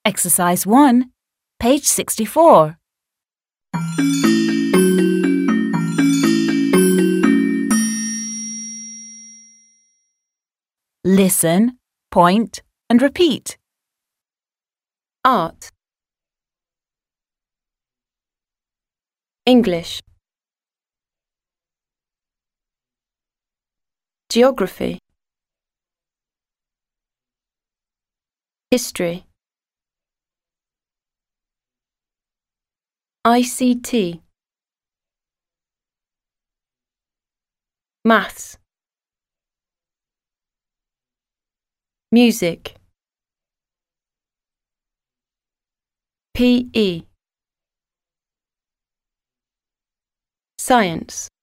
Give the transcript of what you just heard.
Exercise 1, page 64. Listen, point, and repeat. Art. English. Geography. History. ICT. Maths. Music. PE. Science.